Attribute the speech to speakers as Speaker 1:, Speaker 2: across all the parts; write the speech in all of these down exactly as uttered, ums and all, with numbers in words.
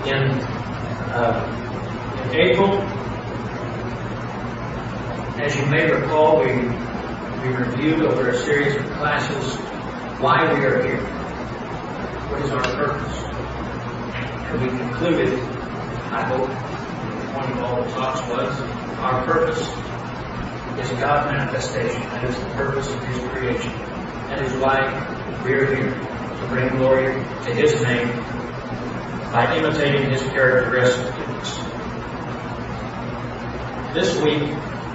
Speaker 1: In, uh, in April, as you may recall, we, we reviewed over a series of classes why we are here. What is our purpose? And we concluded, I hope, one of all the talks was, our purpose is God manifestation. That is the purpose of His creation. That is why we are here, to bring glory to His name by imitating His characteristics. This week,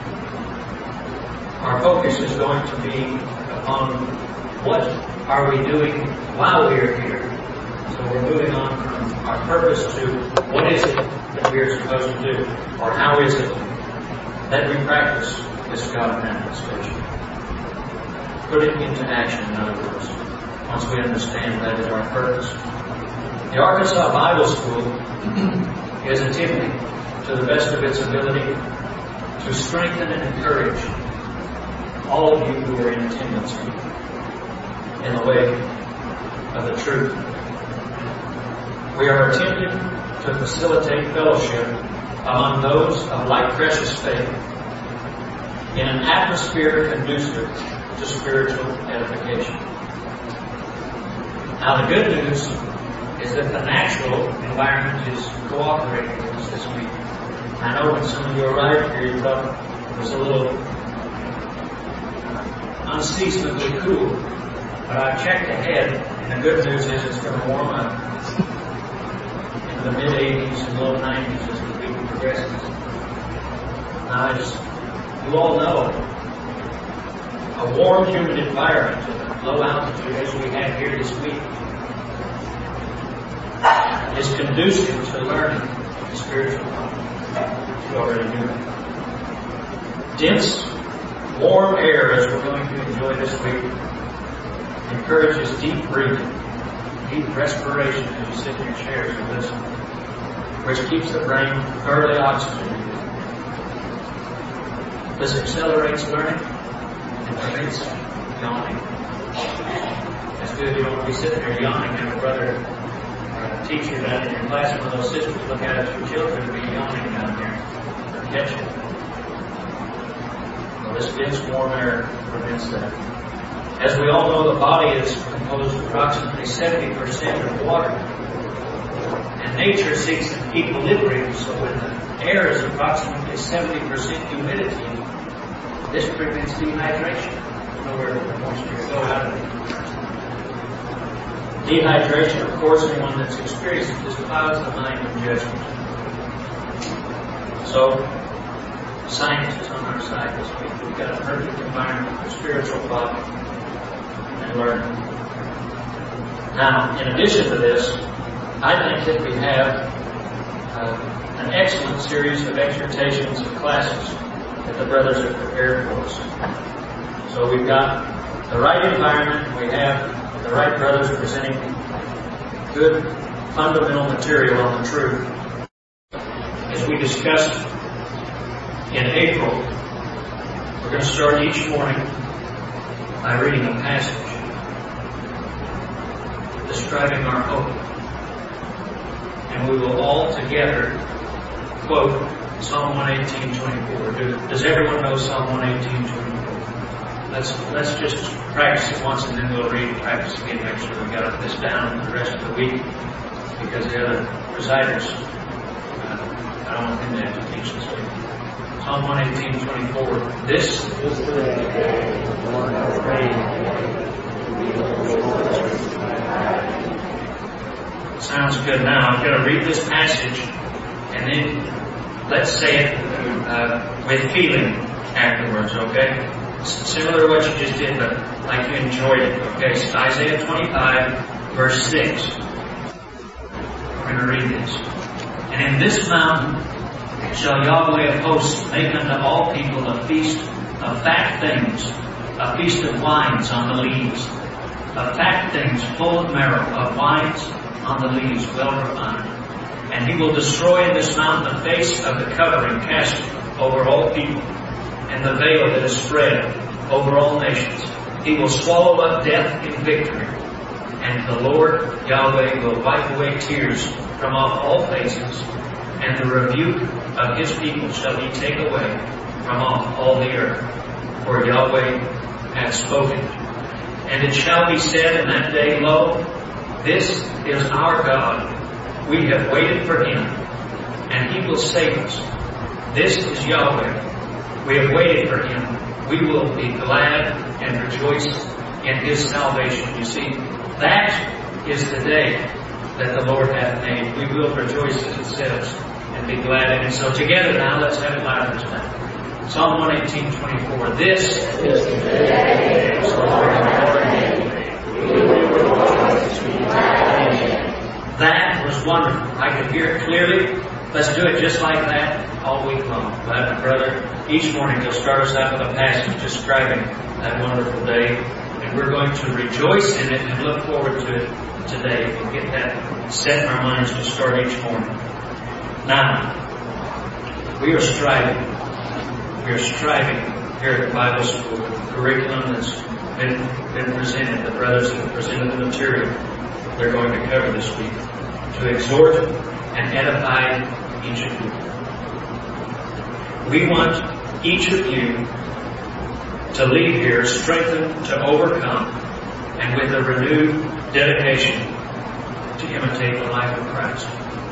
Speaker 1: our focus is going to be upon what are we doing while we are here. So we're moving on from our purpose to what is it that we are supposed to do, or how is it that we practice this God manifestation. Put it into action, in other words, once we understand that is our purpose. The Arkansas Bible School is attempting, to the best of its ability, to strengthen and encourage all of you who are in attendance in the way of the truth. We are attempting to facilitate fellowship among those of like precious faith in an atmosphere conducive to spiritual edification. Now, the good news is that the natural environment is cooperating with us this week. I know when some of you arrived here, you thought it was a little unseasonably cool. But I've checked ahead, and the good news is it's going to warm up into the mid eighties and low nineties as the week progresses. Now, as you all know, a warm, humid environment at low altitude as we have here this week is conducive to learning the spiritual life. You already knew that. Dense, warm air, as we're going to enjoy this week, encourages deep breathing, deep respiration as you sit in your chairs and listen, which keeps the brain thoroughly oxygenated. This accelerates learning and prevents yawning. That's good. You don't want to be sitting there yawning and a brother or a teacher down in your class, one of those sisters look out at your children and be yawning down there or catch it. Well, this dense warm air prevents that. As we all know, the body is composed of approximately seventy percent of water. And nature seeks an equilibrium, so when the air is approximately seventy percent humidity, this prevents dehydration. There's nowhere for the moisture to go out of it. Dehydration, of course, anyone that's experienced it, just clouds the mind of judgment. So, science is on our side this week. We've got a perfect environment for spiritual thought and learning. Now, in addition to this, I think that we have uh, an excellent series of exhortations and classes that the brothers have prepared for us. So we've got the right environment, we have the right brothers presenting good fundamental material on the truth. As we discussed in April, we're going to start each morning by reading a passage describing our hope. And we will all together quote Psalm one eighteen twenty-four. Does everyone know Psalm one eighteen twenty-four? Let's let's just practice it once and then we'll read and practice again. Make sure we got this down for the rest of the week, because the other reciters, uh, I don't want them to have to teach this week. Psalm one eighteen twenty-four. This is the day the Lord has made. Sounds good. Now I'm going to read this passage and then let's say it uh, with feeling afterwards, okay? Similar to what you just did, but like you enjoyed it, okay? So Isaiah twenty-five, verse six. We're going to read this. And in this mountain shall Yahweh of hosts make unto all people a feast of fat things, a feast of wines on the leaves, of fat things full of marrow, of wines on the leaves well refined. And he will destroy in this mountain the face of the covering cast over all people, and the veil that is spread over all nations. He will swallow up death in victory. And the Lord Yahweh will wipe away tears from off all faces, and the rebuke of his people shall he take away from off all the earth. For Yahweh hath spoken. And it shall be said in that day, Lo, this is our God. We have waited for him, and he will save us. This is Yahweh. We have waited for him. We will be glad and rejoice in his salvation. You see, that is the day that the Lord hath made. We will rejoice, as it says, and be glad in it. So together now, let's have it louder tonight. Psalm one eighteen, twenty-four. This is the day the Lord hath made. We will rejoice and be glad in it. That was wonderful. I could hear it clearly. Let's do it just like that all week long. Glad my brother each morning will start us out with a passage describing that wonderful day. And we're going to rejoice in it and look forward to it today and get that set in our minds to start each morning. Now, we are striving. We are striving here at the Bible School with the curriculum that's been, been presented, the brothers that have presented the material they're going to cover this week, to exhort and edify each of you. We want each of you to leave here strengthened to overcome and with a renewed dedication to imitate the life of Christ.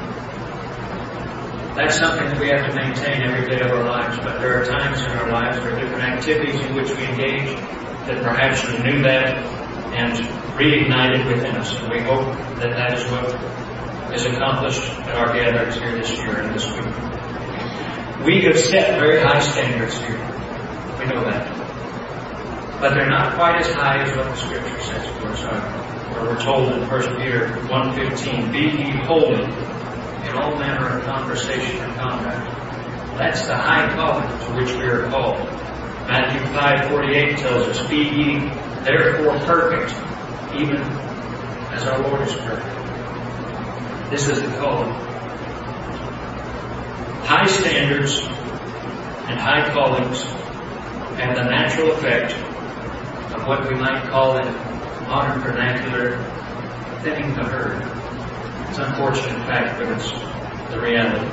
Speaker 1: That's something that we have to maintain every day of our lives, but there are times in our lives, there are different activities in which we engage that perhaps renew that and reignite it within us. And we hope that that is what is accomplished at our gatherings here this year and this week. We have set very high standards here. We know that. But they're not quite as high as what the Scripture says for us are. Where we're told in First Peter one fifteen, be ye holy in all manner of conversation and conduct. That's the high calling to which we are called. Matthew five forty-eight tells us, be ye therefore perfect, even as our Lord is perfect. This is the calling. High standards and high callings have the natural effect of what we might call in modern vernacular thinning the herd. It's an unfortunate fact, but it's the reality.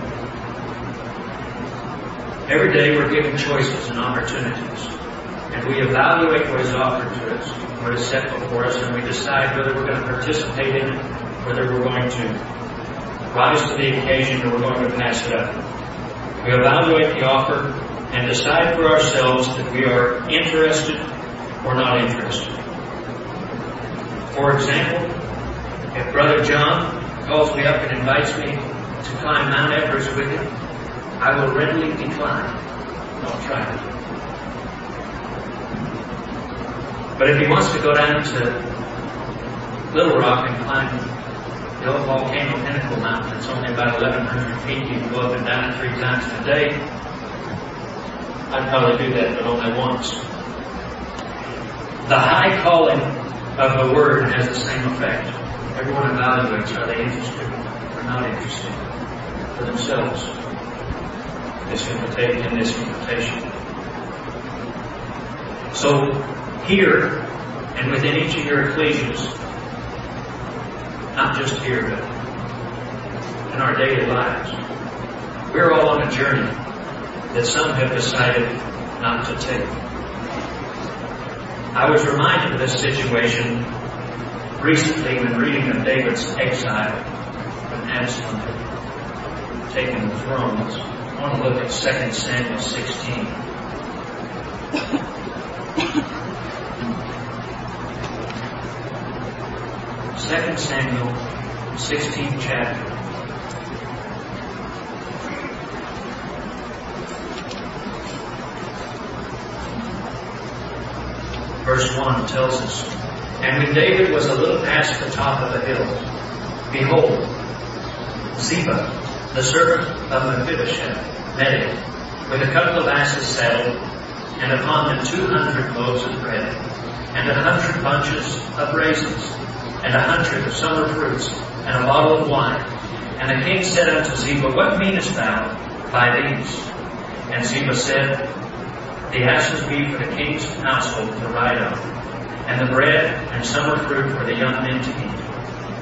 Speaker 1: Every day we're given choices and opportunities, and we evaluate what is offered to us, what is set before us, and we decide whether we're going to participate in it, whether we're going to rise to the occasion, or we're going to pass it up. We evaluate the offer and decide for ourselves that we are interested or not interested. For example, if Brother John calls me up and invites me to climb Mount Everest with him, I will readily decline. I'll try it. But if he wants to go down to Little Rock and climb the old volcano Pinnacle Mountain, it's only about eleven hundred feet, you can go up and down it three times a day, I'd probably do that, but only once. The high calling of the Word has the same effect. Everyone evaluates, are they interested or not interested for themselves this invitation, in this invitation. So here, and within each of your ecclesias, not just here, but in our daily lives, we're all on a journey that some have decided not to take. I was reminded of this situation recently when reading of David's exile when Absalom had taken the throne. I want to look at Second Samuel sixteen. Second Samuel sixteenth chapter. Verse one tells us, and when David was a little past the top of the hill, behold, Ziba, the servant of Mephibosheth, met him, with a couple of asses saddled, and upon them two hundred loaves of bread, and a hundred bunches of raisins, and a hundred of summer fruits, and a bottle of wine. And the king said unto Ziba, what meanest thou by these? And Ziba said, the asses be for the king's household to ride on, and the bread and summer fruit for the young men to eat.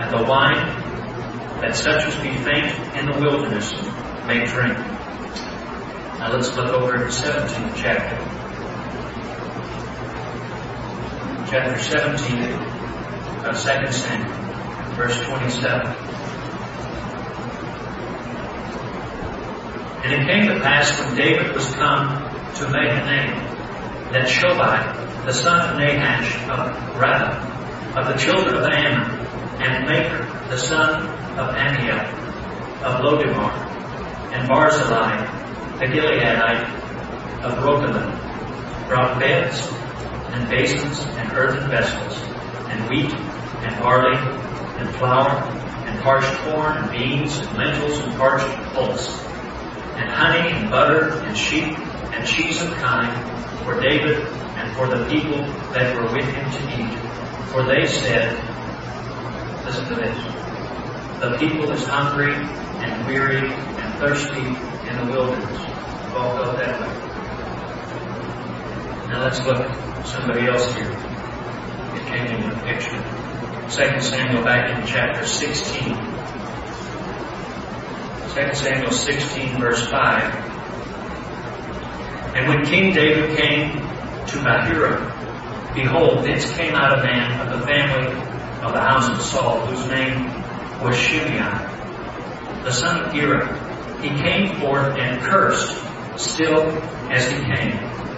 Speaker 1: and the wine that such as be faint in the wilderness may drink. Now let's look over at the seventeenth chapter. Chapter seventeen of Second Samuel, verse twenty-seven. And it came to pass when David was come to Mahanaim, that Shobai, the son of Nahash of Rabbah, of the children of Ammon, and Maker, the son of Amiel, of Lodimar, and Barzillai, the Gileadite of Rogelim, brought beds, and basins, and earthen vessels, and wheat, and barley, and flour, and parched corn, and beans, and lentils, and parched pulse, and honey, and butter, and sheep, and cheese of kine, for David, and for the people that were with him to eat. For they said, listen to this, the people is hungry, and weary, and thirsty in the wilderness. We've all felt that way. Now let's look at somebody else here. It came into the picture. Second Samuel, back in chapter sixteen. Second Samuel sixteen, verse five. And when King David came to Bahurim, behold, thence came out a man of the family of the house of Saul, whose name was Shimei, the son of Gera. He came forth and cursed still as he came.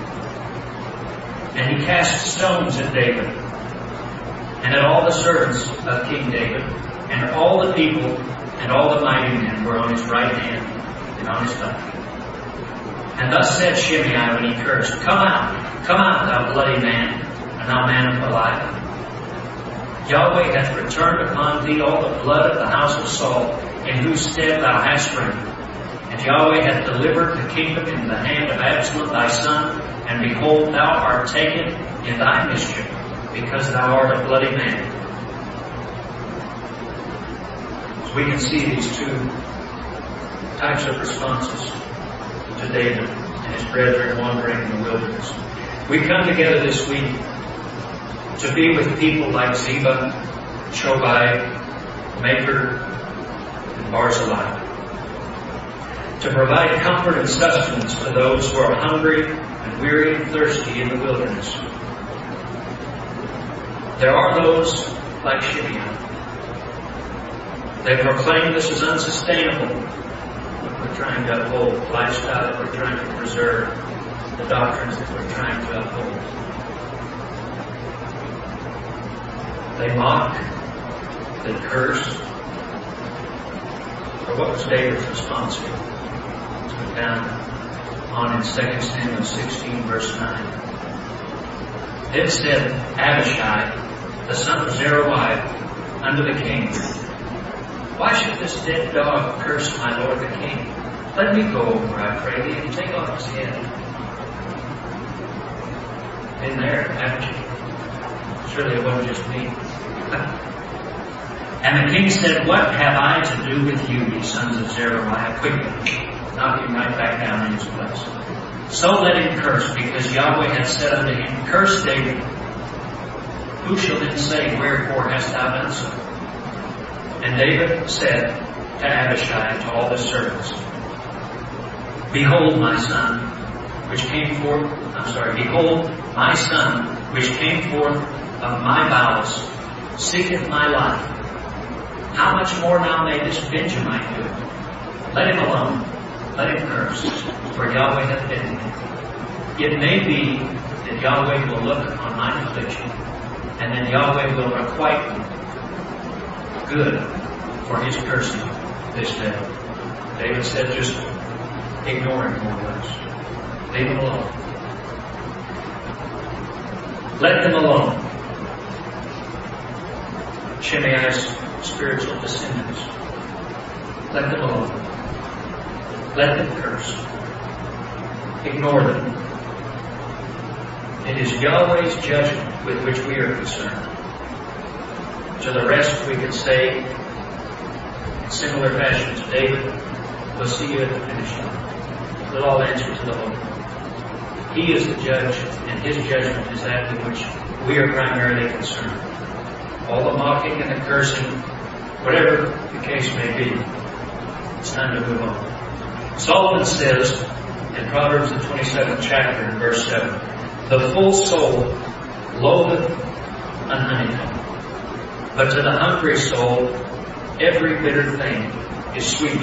Speaker 1: And he cast stones at David, and at all the servants of King David, and all the people, and all the mighty men were on his right hand and on his left. And thus said Shimei when he cursed, Come out, come out, thou bloody man, and thou man of Belial. Yahweh hath returned upon thee all the blood of the house of Saul, in whose stead thou hast reigned. And Yahweh hath delivered the kingdom in the hand of Absalom thy son, and behold, thou art taken in thy mischief, because thou art a bloody man. So we can see these two types of responses to David and his brethren wandering in the wilderness. We come together this week to be with people like Ziba, Shobai, Maker, and Barzillai, to provide comfort and sustenance to those who are hungry and weary and thirsty in the wilderness. There are those like Shimei. They proclaim this is unsustainable. We're trying to uphold the lifestyle that we're trying to preserve, the doctrines that we're trying to uphold. They mock, they curse. But what was David's response here? It's put down on in Second Samuel sixteen, verse nine. Then said Abishai, the son of Zeruiah, unto the king, Why should this dead dog curse my lord the king? Let me go over, I pray thee, and take off his head. In there, haven't you? Surely it wasn't just me. And the king said, What have I to do with you, ye sons of Zeruiah? Quickly, knock him right back down in his place. So let him curse, because Yahweh hath said unto him, Curse David. Who shall then say, Wherefore hast thou done so? And David said to Abishai and to all the servants, Behold my son, which came forth, I'm sorry, behold my son, which came forth of my bowels, seeketh my life. How much more now may this Benjamite do? Let him alone. Let him curse, for Yahweh hath bidden him. It may be that Yahweh will look on my affliction, and then Yahweh will requite me good for his cursing this day. David said, just ignore him more or less. Leave him alone. Let them alone. Shimei's spiritual descendants. Let them alone. Let them curse. Ignore them. It is Yahweh's judgment with which we are concerned. To the rest we can say, in similar fashion to David, we'll see you at the finish line. We'll all answer to the Lord. He is the judge, and his judgment is that with which we are primarily concerned. All the mocking and the cursing Whatever the case may be, it's time to move on. Solomon says in Proverbs the twenty-seventh chapter in verse seven, the full soul loatheth an honeycomb, but to the hungry soul every bitter thing is sweet.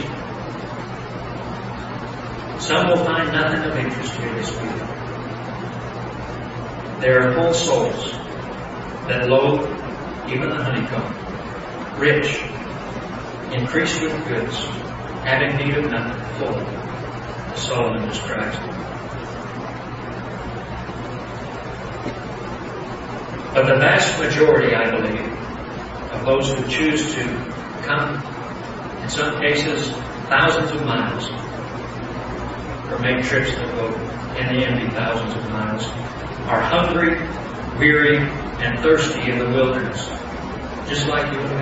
Speaker 1: Some will find nothing of interest here this week. There are full souls that loathe even the honeycomb, rich, increased with goods, having need of nothing, full, as Solomon describes them. But the vast majority, I believe, of those who choose to come, in some cases, thousands of miles, or make trips that go in the end thousands of miles, are hungry, weary, and thirsty in the wilderness, just like you and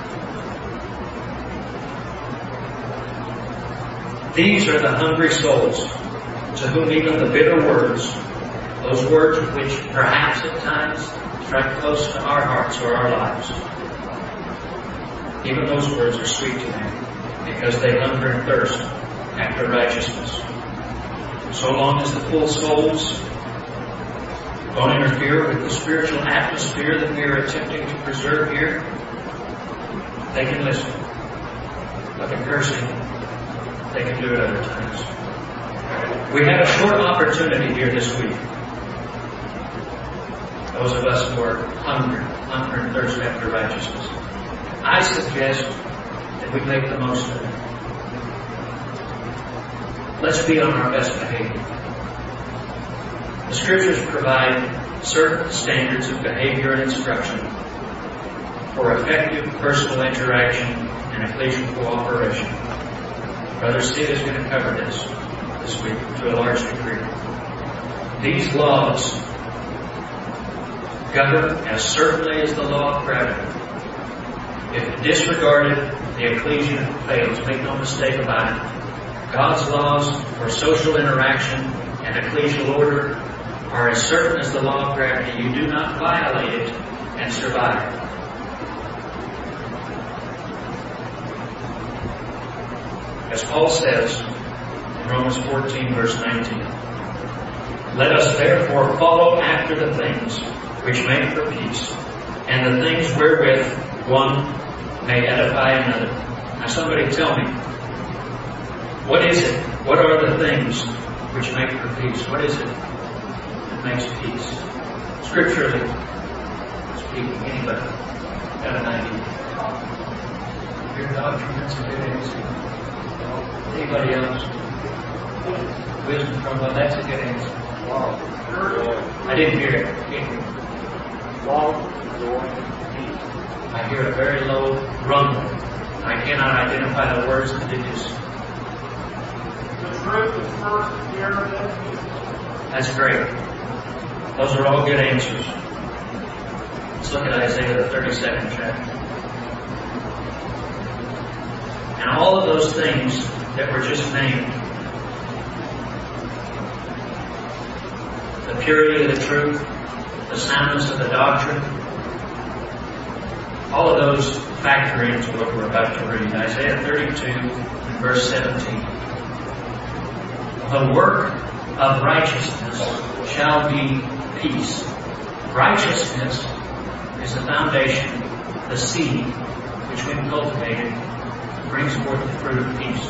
Speaker 1: me. These are the hungry souls to whom even the bitter words, those words which perhaps at times strike close to our hearts or our lives, even those words are sweet to them because they hunger and thirst after righteousness. So long as the full souls don't interfere with the spiritual atmosphere that we are attempting to preserve here, they can listen. But the cursing, they can do it other times. We had a short opportunity here this week. Those of us who are hungry, hunger and thirst after righteousness. I suggest that we make the most of it. Let's be on our best behavior. The Scriptures provide certain standards of behavior and instruction for effective personal interaction and ecclesial cooperation. Brother Sid is going to cover this this week to a large degree. These laws govern as certainly as the law of gravity. If disregarded, the ecclesia fails. Make no mistake about it. God's laws for social interaction and ecclesial order are as certain as the law of gravity. You do not violate it and survive. As Paul says in Romans fourteen, verse nineteen, let us therefore follow after the things which make for peace, and the things wherewith one may edify another. Now somebody tell me, what is it? What are the things which make for peace? What is it that makes peace? Scripturally speaking, anybody got an idea? Your doctrine, that's a good answer. Anybody else? Wisdom from God, that's a good answer. Wow. I didn't hear it. Love, joy, peace. I hear a very low rumble. I cannot identify the words that it is. The truth is first here and peace. That's great. Those are all good answers. Let's look at Isaiah the thirty-second chapter. And all of those things that were just named, the purity of the truth, the soundness of the doctrine, all of those factor into what we're about to read. Isaiah thirty-two and verse seventeen. The work of righteousness shall be peace. Righteousness is the foundation, the seed, which when cultivated brings forth the fruit of peace.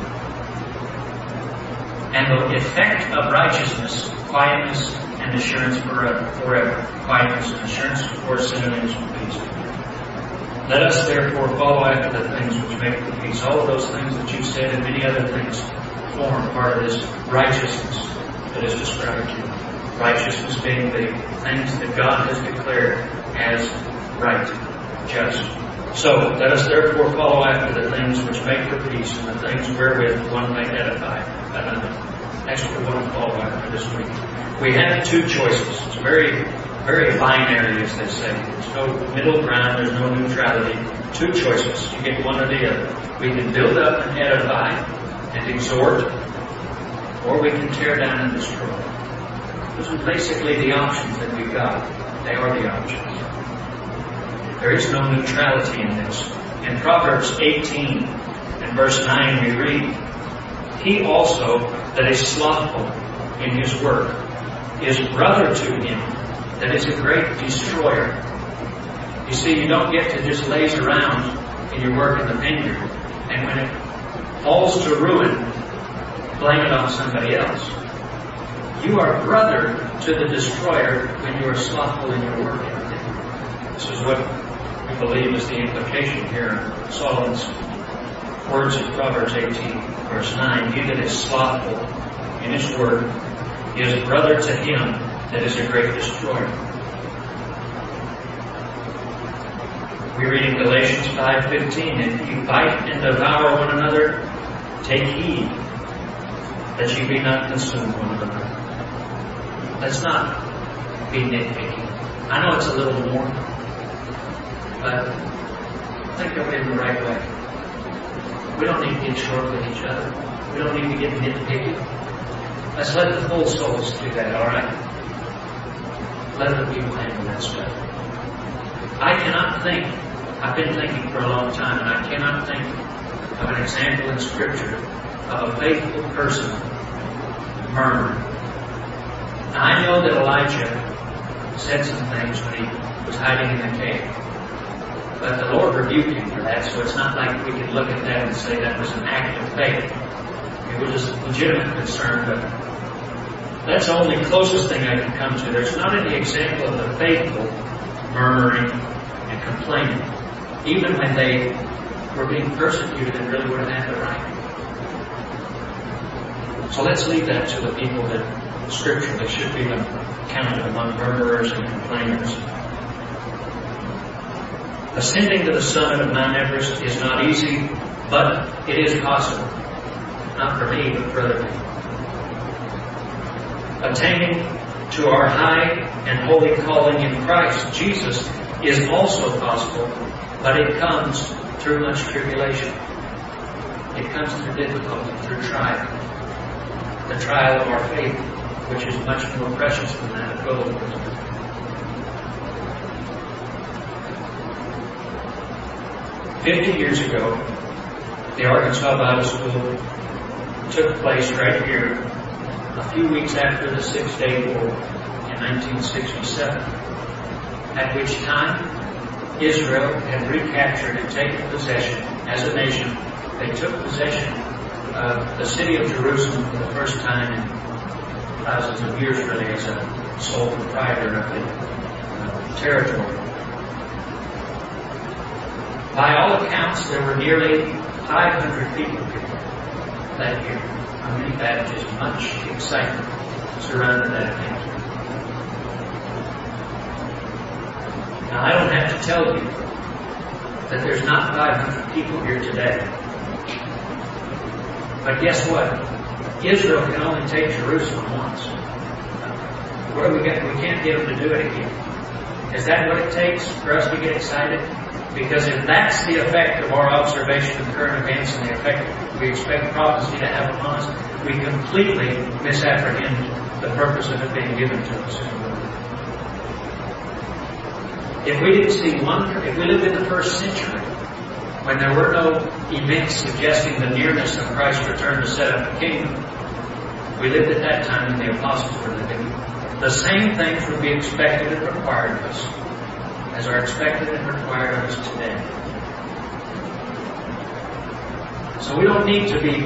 Speaker 1: And the effect of righteousness, quietness and assurance forever. forever. Quietness and assurance, of course, synonyms for peace. Let us therefore follow after the things which make for peace. All of those things that you said and many other things form part of this righteousness that is described here. Righteousness being the things that God has declared as right, just. So, let us therefore follow after the things which make for peace and the things wherewith one may edify another. That's what we want to follow after this week. We have two choices. It's very, very binary, as they say. There's no middle ground. There's no neutrality. Two choices. You get one or the other. We can build up and edify and exhort, or we can tear down and destroy. Those are basically the options that we've got. They are the options. There is no neutrality in this. In Proverbs eighteen and verse nine we read, "He also that is slothful in his work is brother to him that is a great destroyer." You see, you don't get to just laze around in your work in the vineyard, and when it falls to ruin, blame it on somebody else. You are brother to the destroyer when you are slothful in your work. This is what we believe is the implication here in Solomon's words in Proverbs eighteen, verse nine. "He that is slothful in his work is brother to him that is a great destroyer." We read in Galatians five fifteen, "If you bite and devour one another, take heed that you be not consumed one another." Let's not be nitpicky. I know it's a little more, but think of it in the right way. We don't need to get short with each other. We don't need to get nitpicky. Let's let the full souls do that, all right? Let the people handle that stuff. I cannot think, I've been thinking for a long time, and I cannot think of an example in Scripture of a faithful person murmuring. Now, I know that Elijah said some things when he was hiding in the cave. But the Lord rebuked him for that, so it's not like we can look at that and say that was an act of faith. It was a legitimate concern, but that's the only closest thing I can come to. There's not any example of the faithful murmuring and complaining, even when they were being persecuted and really would have had the right. So let's leave that to the people that scripturally should be counted among murmurers and complainers. Ascending to the summit of Mount Everest is not easy, but it is possible. Not for me, but for other people. Attaining to our high and holy calling in Christ Jesus is also possible, but it comes through much tribulation. It comes through difficulty, through trial. The trial of our faith, which is much more precious than that of gold. Fifty years ago, the Arkansas Bible School took place right here a few weeks after the Six-Day War in nineteen sixty-seven, at which time Israel had recaptured and taken possession as a nation. They took possession of the city of Jerusalem for the first time in thousands of years, really, as a sole proprietor of the uh, territory. By all accounts, there were nearly five hundred people here that year. I mean, that is much excitement surrounded that event. Now, I don't have to tell you that there's not five hundred people here today. But guess what? Israel can only take Jerusalem once. What do we get? We can't get them to do it again. Is that what it takes for us to get excited? Because if that's the effect of our observation of current events and the effect we expect prophecy to have upon us, we completely misapprehend the purpose of it being given to us. If we didn't see one, if we lived in the first century, when there were no events suggesting the nearness of Christ's return to set up the kingdom, we lived at that time when the apostles were living, the same things would be expected and required of us as are expected and required of us today. So we don't need to be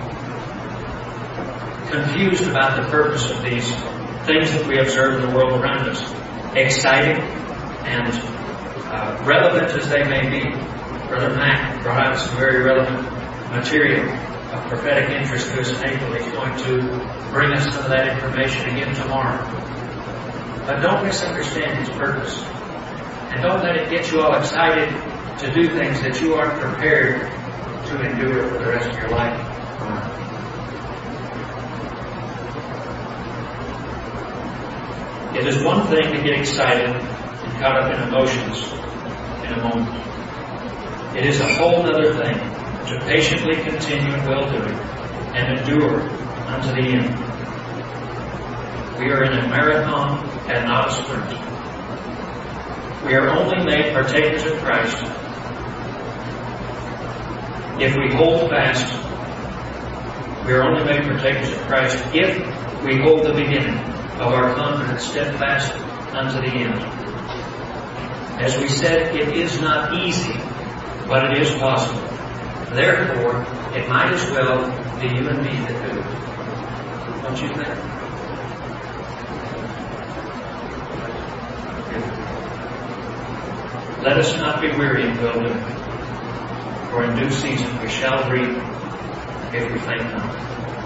Speaker 1: confused about the purpose of these things that we observe in the world around us. Exciting and uh, relevant as they may be, Brother Mack brought out some very relevant material of prophetic interest to us in April. He's going to bring us some of that information again tomorrow. But don't misunderstand his purpose. And don't let it get you all excited to do things that you aren't prepared to endure for the rest of your life. It is one thing to get excited and caught up in emotions in a moment. It is a whole other thing to patiently continue in well-doing and endure unto the end. We are in a marathon and not a sprint. We are only made partakers of Christ if we hold fast, we are only made partakers of Christ if we hold the beginning of our confidence steadfast unto the end. As we said, it is not easy, but it is possible. Therefore, it might as well be you and me that do it. Don't you think? Let us not be weary in well doing, for in due season we shall reap if we faint not.